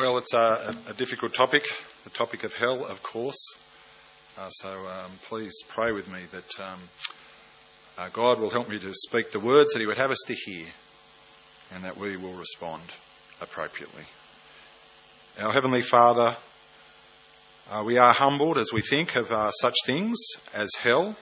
Well, it's a difficult topic, the topic of hell, of course. So please pray with me that God will help me to speak the words that he would have us to hear and that we will respond appropriately. Our Heavenly Father, we are humbled as we think of such things as hell,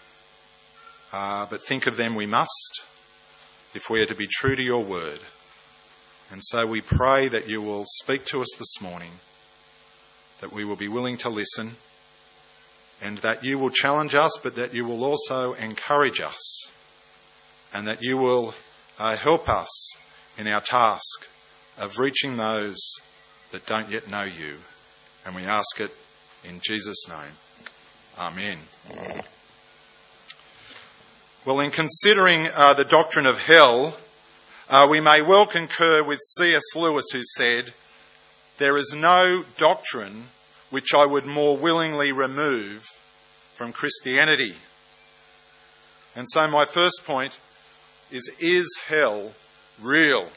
but think of them we must if we are to be true to your word. And so we pray that you will speak to us this morning, that we will be willing to listen, and that you will challenge us, but that you will also encourage us, and that you will help us in our task of reaching those that don't yet know you. And we ask it in Jesus' name. Amen. Well, in considering the doctrine of hell, we may well concur with C.S. Lewis, who said, "There is no doctrine which I would more willingly remove from Christianity." And so my first point is hell real?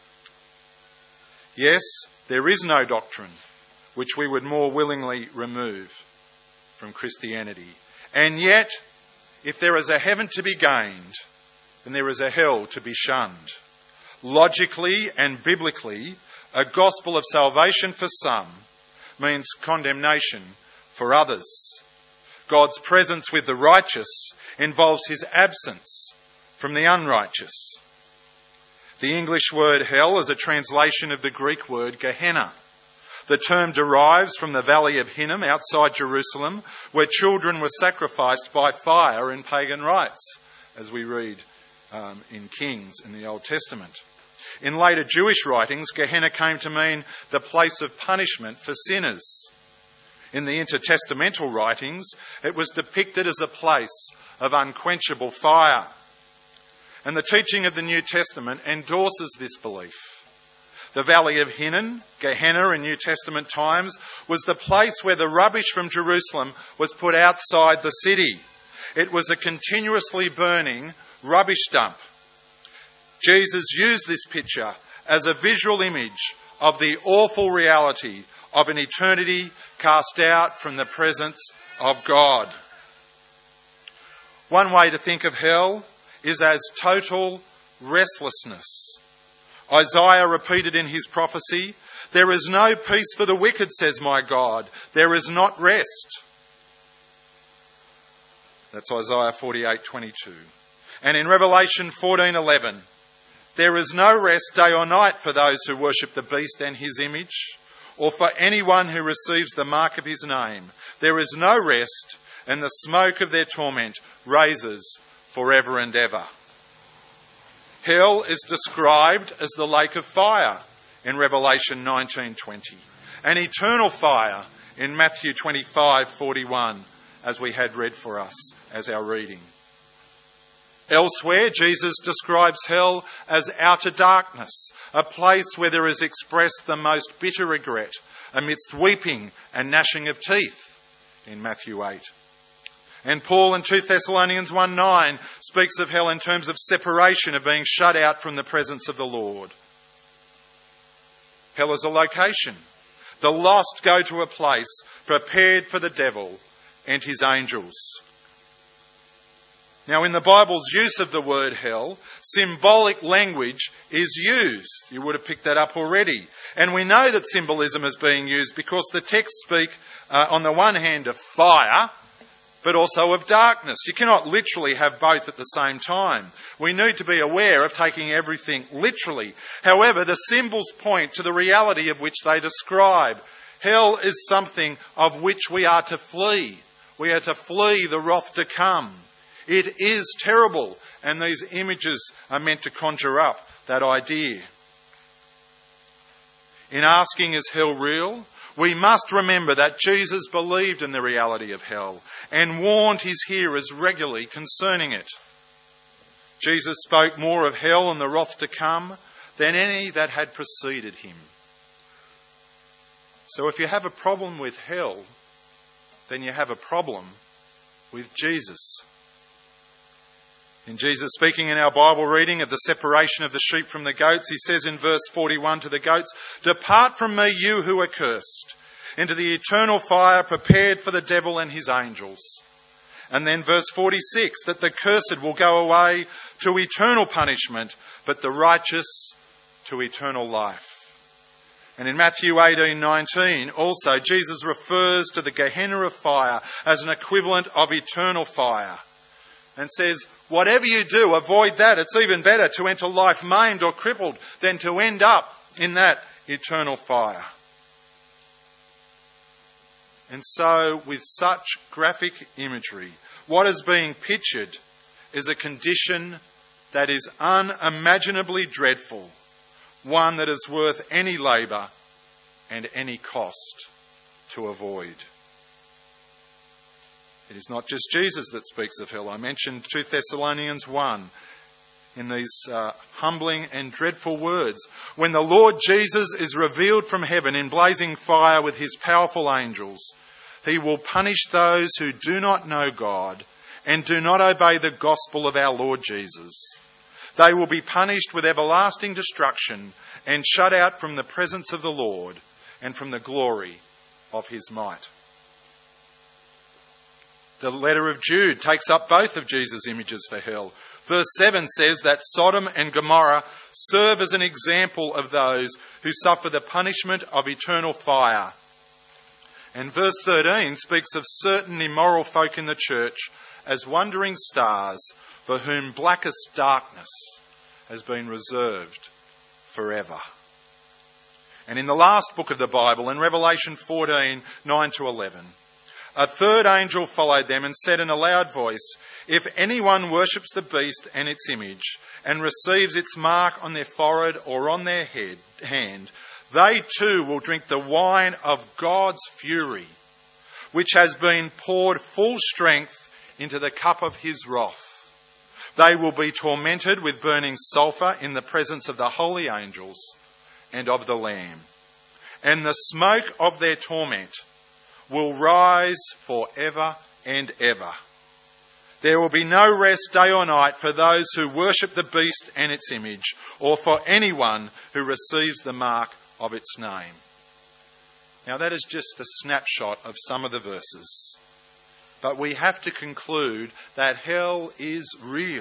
Yes, there is no doctrine which we would more willingly remove from Christianity. And yet, if there is a heaven to be gained, then there is a hell to be shunned. Logically and biblically, a gospel of salvation for some means condemnation for others. God's presence with the righteous involves his absence from the unrighteous. The English word hell is a translation of the Greek word Gehenna. The term derives from the Valley of Hinnom outside Jerusalem, where children were sacrificed by fire in pagan rites, as we read in Kings in the Old Testament. In later Jewish writings, Gehenna came to mean the place of punishment for sinners. In the intertestamental writings, it was depicted as a place of unquenchable fire. And the teaching of the New Testament endorses this belief. The Valley of Hinnom, Gehenna in New Testament times, was the place where the rubbish from Jerusalem was put outside the city. It was a continuously burning rubbish dump. Jesus used this picture as a visual image of the awful reality of an eternity cast out from the presence of God. One way to think of hell is as total restlessness. Isaiah repeated in his prophecy, "There is no peace for the wicked, says my God. There is not rest." That's Isaiah 48:22. And in Revelation 14:11, "There is no rest day or night for those who worship the beast and his image, or for anyone who receives the mark of his name. There is no rest, and the smoke of their torment raises forever and ever." Hell is described as the lake of fire in Revelation 19:20, and eternal fire in Matthew 25:41, as we had read for us as our reading. Elsewhere, Jesus describes hell as outer darkness, a place where there is expressed the most bitter regret amidst weeping and gnashing of teeth in Matthew 8. And Paul in 2 Thessalonians 1:9 speaks of hell in terms of separation, of being shut out from the presence of the Lord. Hell is a location. The lost go to a place prepared for the devil and his angels. Now, in the Bible's use of the word hell, symbolic language is used. You would have picked that up already. And we know that symbolism is being used because the texts speak, on the one hand, of fire, but also of darkness. You cannot literally have both at the same time. We need to be aware of taking everything literally. However, the symbols point to the reality of which they describe. Hell is something of which we are to flee. We are to flee the wrath to come. It is terrible, and these images are meant to conjure up that idea. In asking, is hell real? We must remember that Jesus believed in the reality of hell and warned his hearers regularly concerning it. Jesus spoke more of hell and the wrath to come than any that had preceded him. So if you have a problem with hell, then you have a problem with Jesus. In Jesus speaking in our Bible reading of the separation of the sheep from the goats, he says in verse 41 to the goats, "Depart from me, you who are cursed, into the eternal fire prepared for the devil and his angels." And then verse 46, that the cursed will go away to eternal punishment, but the righteous to eternal life. And in Matthew 18:19, also, Jesus refers to the Gehenna of fire as an equivalent of eternal fire, and says, whatever you do, avoid that. It's even better to enter life maimed or crippled than to end up in that eternal fire. And so, with such graphic imagery, what is being pictured is a condition that is unimaginably dreadful, one that is worth any labour and any cost to avoid. It is not just Jesus that speaks of hell. I mentioned 2 Thessalonians 1 in these humbling and dreadful words. When the Lord Jesus is revealed from heaven in blazing fire with his powerful angels, he will punish those who do not know God and do not obey the gospel of our Lord Jesus. They will be punished with everlasting destruction and shut out from the presence of the Lord and from the glory of his might. The letter of Jude takes up both of Jesus' images for hell. Verse 7 says that Sodom and Gomorrah serve as an example of those who suffer the punishment of eternal fire. And verse 13 speaks of certain immoral folk in the church as wandering stars for whom blackest darkness has been reserved forever. And in the last book of the Bible, in Revelation 14, 9 to 11, a third angel followed them and said in a loud voice, "If anyone worships the beast and its image and receives its mark on their forehead or on their hand, they too will drink the wine of God's fury, which has been poured full strength into the cup of his wrath. They will be tormented with burning sulphur in the presence of the holy angels and of the Lamb. And the smoke of their torment will rise forever and ever. There will be no rest day or night for those who worship the beast and its image, or for anyone who receives the mark of its name." Now that is just a snapshot of some of the verses. But we have to conclude that hell is real.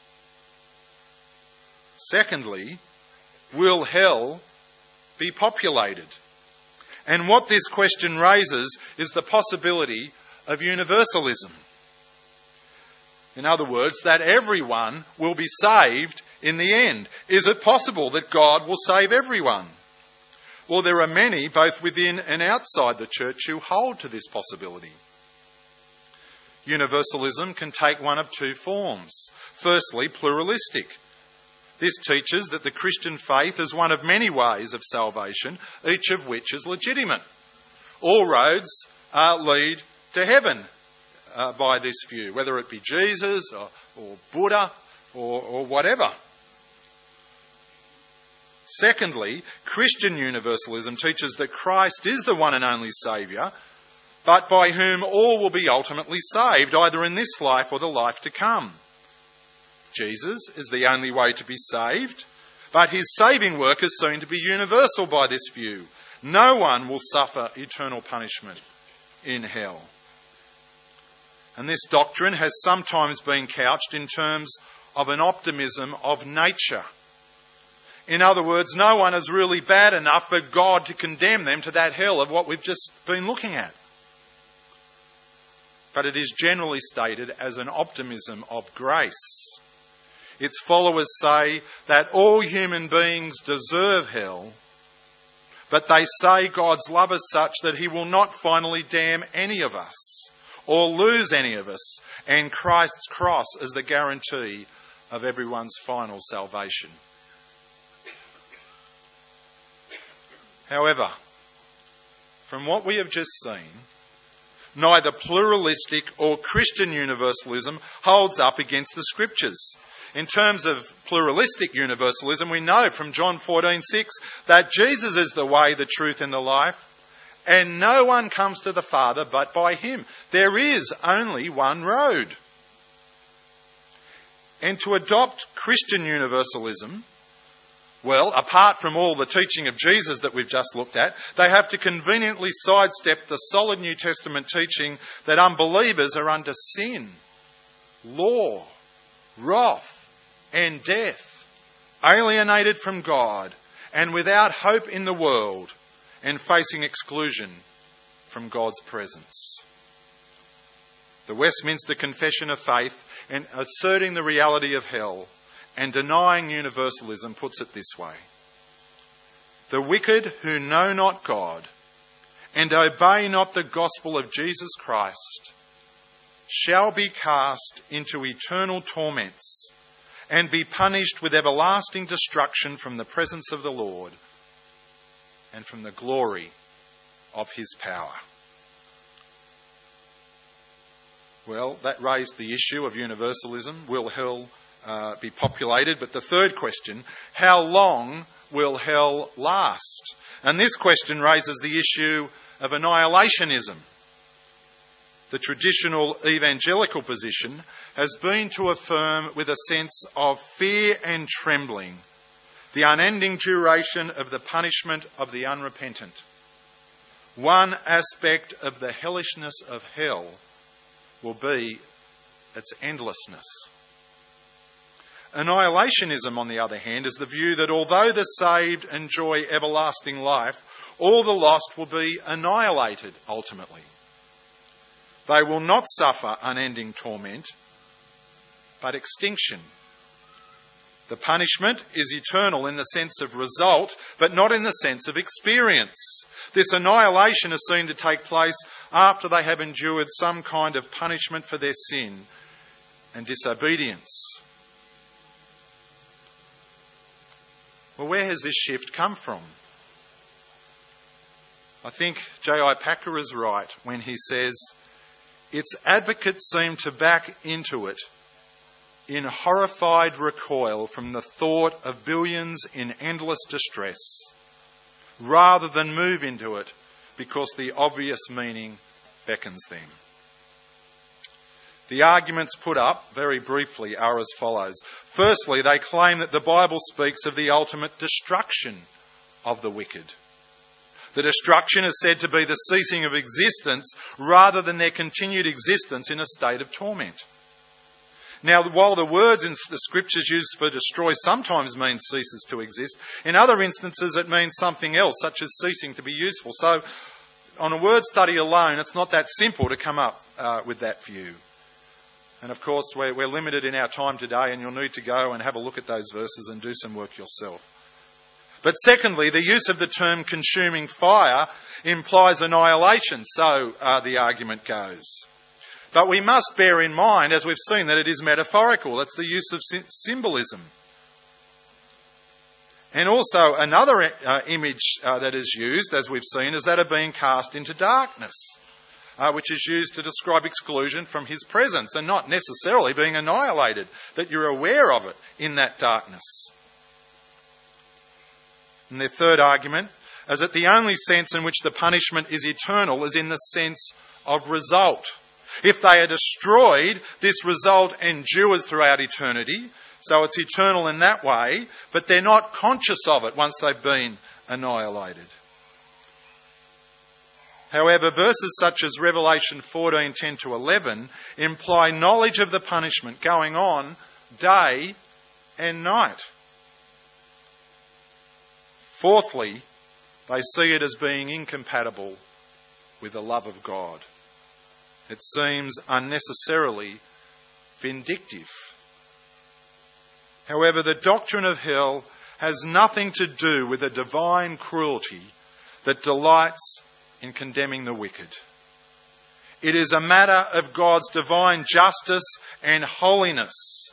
Secondly, will hell be populated? And what this question raises is the possibility of universalism. In other words, that everyone will be saved in the end. Is it possible that God will save everyone? Well, there are many, both within and outside the church, who hold to this possibility. Universalism can take one of two forms. Firstly, pluralistic. This teaches that the Christian faith is one of many ways of salvation, each of which is legitimate. All roads lead to heaven by this view, whether it be Jesus or Buddha or whatever. Secondly, Christian universalism teaches that Christ is the one and only Saviour, but by whom all will be ultimately saved, either in this life or the life to come. Jesus is the only way to be saved, but his saving work is seen to be universal by this view. No one will suffer eternal punishment in hell. And this doctrine has sometimes been couched in terms of an optimism of nature. In other words, no one is really bad enough for God to condemn them to that hell of what we've just been looking at. But it is generally stated as an optimism of grace. Its followers say that all human beings deserve hell, but they say God's love is such that he will not finally damn any of us or lose any of us, and Christ's cross is the guarantee of everyone's final salvation. However, from what we have just seen, neither pluralistic or Christian universalism holds up against the Scriptures. In terms of pluralistic universalism, we know from John 14:6 that Jesus is the way, the truth and the life, and no one comes to the Father but by him. There is only one road. And to adopt Christian universalism, well, apart from all the teaching of Jesus that we've just looked at, they have to conveniently sidestep the solid New Testament teaching that unbelievers are under sin, law, wrath, and death, alienated from God, and without hope in the world, and facing exclusion from God's presence. The Westminster Confession of Faith, and asserting the reality of hell and denying universalism, puts it this way: the wicked who know not God and obey not the gospel of Jesus Christ shall be cast into eternal torments and be punished with everlasting destruction from the presence of the Lord and from the glory of his power. Well, that raised the issue of universalism. Will hell be populated? But the third question, how long will hell last? And this question raises the issue of annihilationism. The traditional evangelical position has been to affirm with a sense of fear and trembling the unending duration of the punishment of the unrepentant. One aspect of the hellishness of hell will be its endlessness. Annihilationism, on the other hand, is the view that although the saved enjoy everlasting life, all the lost will be annihilated ultimately. They will not suffer unending torment, but extinction. The punishment is eternal in the sense of result, but not in the sense of experience. This annihilation is seen to take place after they have endured some kind of punishment for their sin and disobedience. Well, where has this shift come from? I think J.I. Packer is right when he says, its advocates seem to back into it in horrified recoil from the thought of billions in endless distress, rather than move into it because the obvious meaning beckons them. The arguments put up, very briefly, are as follows. Firstly, they claim that the Bible speaks of the ultimate destruction of the wicked. The destruction is said to be the ceasing of existence rather than their continued existence in a state of torment. Now, while the words in the scriptures used for destroy sometimes mean ceases to exist, in other instances it means something else, such as ceasing to be useful. So, on a word study alone, it's not that simple to come up with that view. And of course, we're limited in our time today, and you'll need to go and have a look at those verses and do some work yourself. But secondly, the use of the term consuming fire implies annihilation, so the argument goes. But we must bear in mind, as we've seen, that it is metaphorical. It's the use of symbolism. And also another image that is used, as we've seen, is that of being cast into darkness, which is used to describe exclusion from his presence and not necessarily being annihilated, that you're aware of it in that darkness. And their third argument is that the only sense in which the punishment is eternal is in the sense of result. If they are destroyed, this result endures throughout eternity, so it's eternal in that way, but they're not conscious of it once they've been annihilated. However, verses such as Revelation 14:10-11 imply knowledge of the punishment going on day and night. Fourthly, they see it as being incompatible with the love of God. It seems unnecessarily vindictive. However, the doctrine of hell has nothing to do with a divine cruelty that delights in condemning the wicked. It is a matter of God's divine justice and holiness,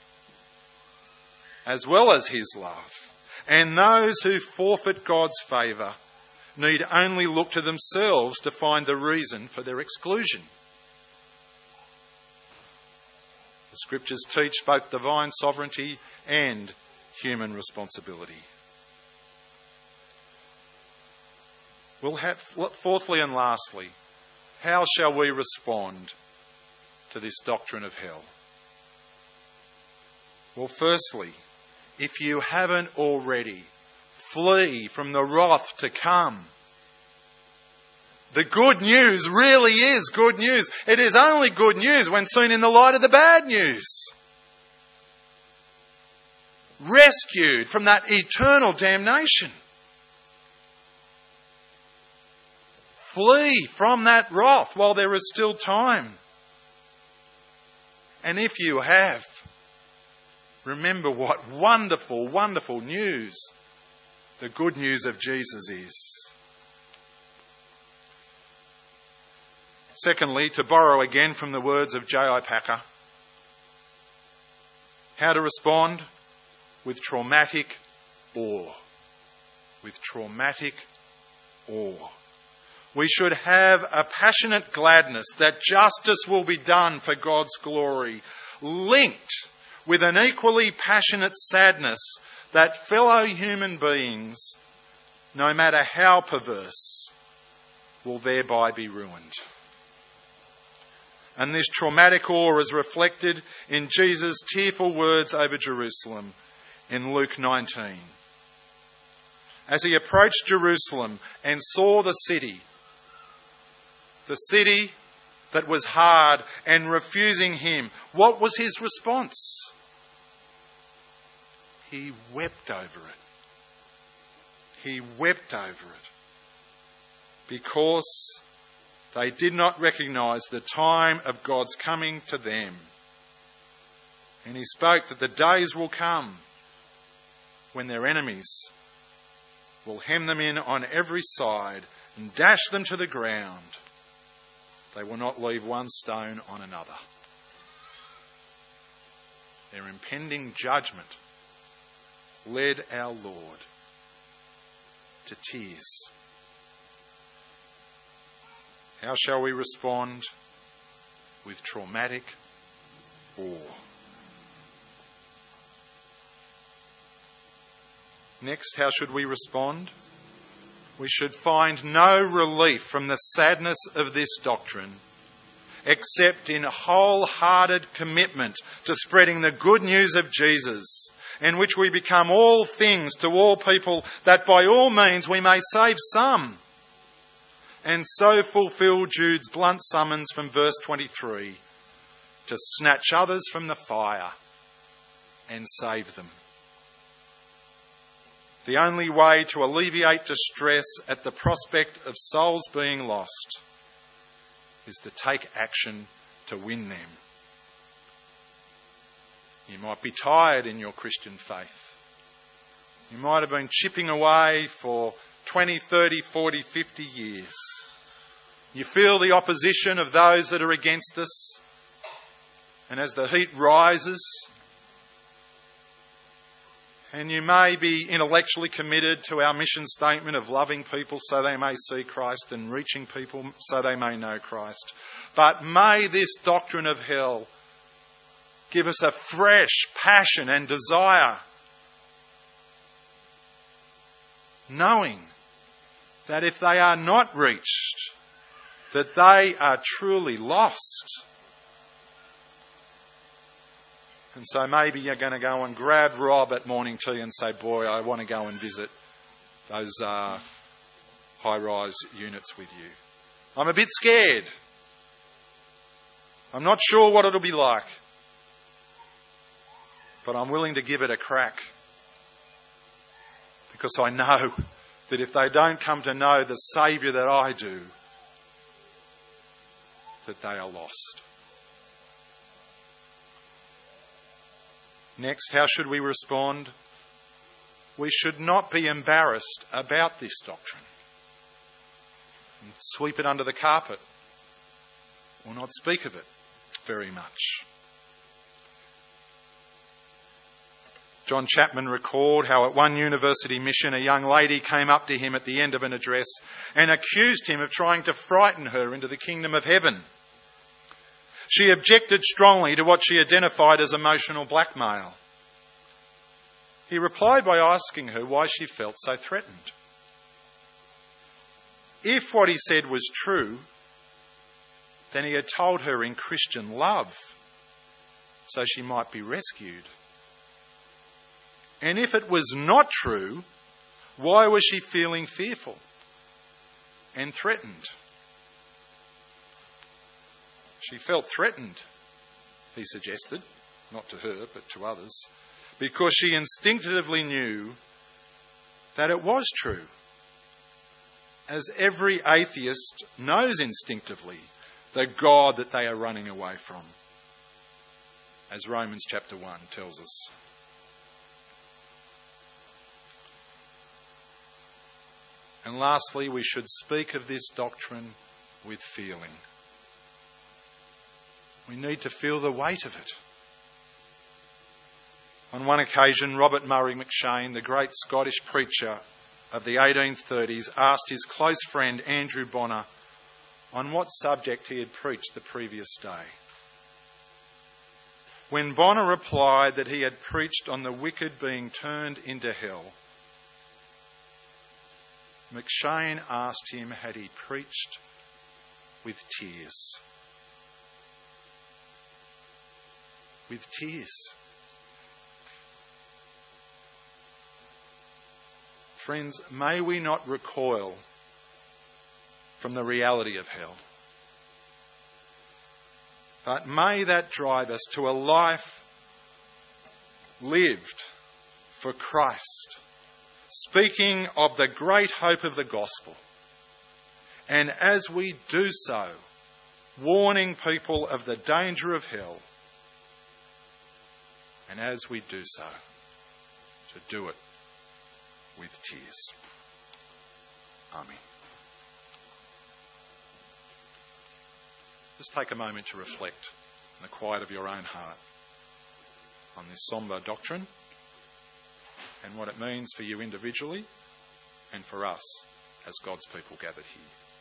as well as his love. And those who forfeit God's favour need only look to themselves to find the reason for their exclusion. The scriptures teach both divine sovereignty and human responsibility. Fourthly and lastly, how shall we respond to this doctrine of hell? Well, firstly, if you haven't already, flee from the wrath to come. The good news really is good news. It is only good news when seen in the light of the bad news. Rescued from that eternal damnation. Flee from that wrath while there is still time. And if you have, remember what wonderful, wonderful news the good news of Jesus is. Secondly, to borrow again from the words of J.I. Packer, how to respond? With traumatic awe. With traumatic awe. We should have a passionate gladness that justice will be done for God's glory, linked with an equally passionate sadness that fellow human beings, no matter how perverse, will thereby be ruined. And this traumatic awe is reflected in Jesus' tearful words over Jerusalem in Luke 19. As he approached Jerusalem and saw the city that was hard and refusing him, what was his response? He wept over it. He wept over it because they did not recognise the time of God's coming to them. And he spoke that the days will come when their enemies will hem them in on every side and dash them to the ground. They will not leave one stone on another. Their impending judgment led our Lord to tears. How shall we respond? With traumatic awe. Next, how should we respond? We should find no relief from the sadness of this doctrine except in wholehearted commitment to spreading the good news of Jesus, in which we become all things to all people, that by all means we may save some, and so fulfil Jude's blunt summons from verse 23 to snatch others from the fire and save them. The only way to alleviate distress at the prospect of souls being lost is to take action to win them. You might be tired in your Christian faith. You might have been chipping away for 20, 30, 40, 50 years. You feel the opposition of those that are against us. And as the heat rises, and you may be intellectually committed to our mission statement of loving people so they may see Christ and reaching people so they may know Christ. But may this doctrine of hell give us a fresh passion and desire, knowing that if they are not reached, that they are truly lost. And so maybe you're going to go and grab Rob at morning tea and say, boy, I want to go and visit those high-rise units with you. I'm a bit scared. I'm not sure what it'll be like. But I'm willing to give it a crack. Because I know that if they don't come to know the Saviour that I do, that they are lost. Next, how should we respond? We should not be embarrassed about this doctrine and sweep it under the carpet or not speak of it very much. John Chapman recalled how at one university mission a young lady came up to him at the end of an address and accused him of trying to frighten her into the kingdom of heaven. She objected strongly to what she identified as emotional blackmail. He replied by asking her why she felt so threatened. If what he said was true, then he had told her in Christian love, so she might be rescued And if it was not true, why was she feeling fearful and threatened? She felt threatened, he suggested, not to her but to others, because she instinctively knew that it was true, as every atheist knows instinctively the God that they are running away from, as Romans chapter 1 tells us. And lastly, we should speak of this doctrine with feeling. We need to feel the weight of it. On one occasion, Robert Murray McCheyne, the great Scottish preacher of the 1830s, asked his close friend Andrew Bonner on what subject he had preached the previous day. When Bonner replied that he had preached on the wicked being turned into hell, McCheyne asked him, had he preached with tears? With tears. Friends, may we not recoil from the reality of hell, but may that drive us to a life lived for Christ, speaking of the great hope of the gospel, and as we do so, warning people of the danger of hell, and as we do so, to do it with tears. Amen. Just take a moment to reflect in the quiet of your own heart on this sombre doctrine and what it means for you individually and for us as God's people gathered here.